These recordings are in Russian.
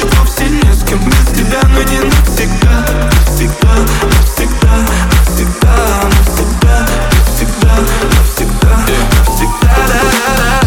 значит вовсе не с кем. Без тебя, но не навсегда. Навсегда, навсегда, навсегда, навсегда, навсегда, навсегда, навсегда, да-да-да.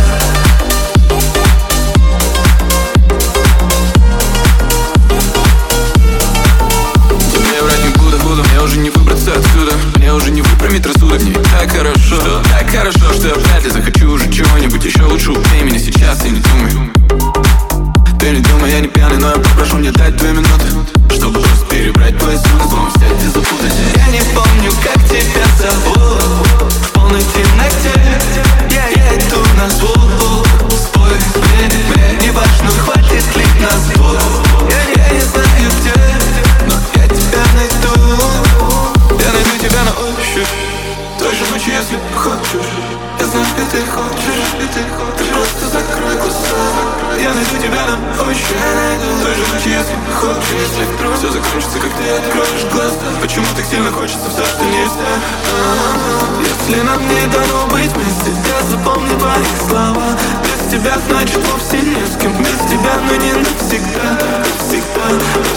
Я врать не буду, мне уже не выбраться отсюда. Мне уже не выпрямить рассудок. Мне так хорошо, что я вряд ли захочу уже чего-нибудь еще лучше. Убей меня сейчас, ты не думай. Ты не думай, я не пьяный, но я попрошу мне дать 2 минуты, чтобы просто перебрать твои силы, злом взять и запутать. Я не помню, как тебя зовут. В полной темноте я иду на звук. Спой мне, не важно, хватит ли нас двух. Я не знаю где, но я тебя найду. Я найду тебя на ощупь той же ночью, если хочешь. Я знаю, что ты хочешь, ты просто закрой глаза. Я найду тебя на ощупь той же ночью, если хочешь. Если вдруг все закончится, как ты откроешь глаза. Почему так сильно хочется все, что нельзя? Если нам не дано быть вместе, я запомни твои слова. Без тебя, значит, вовсе не с кем. Без тебя, но не навсегда. Навсегда.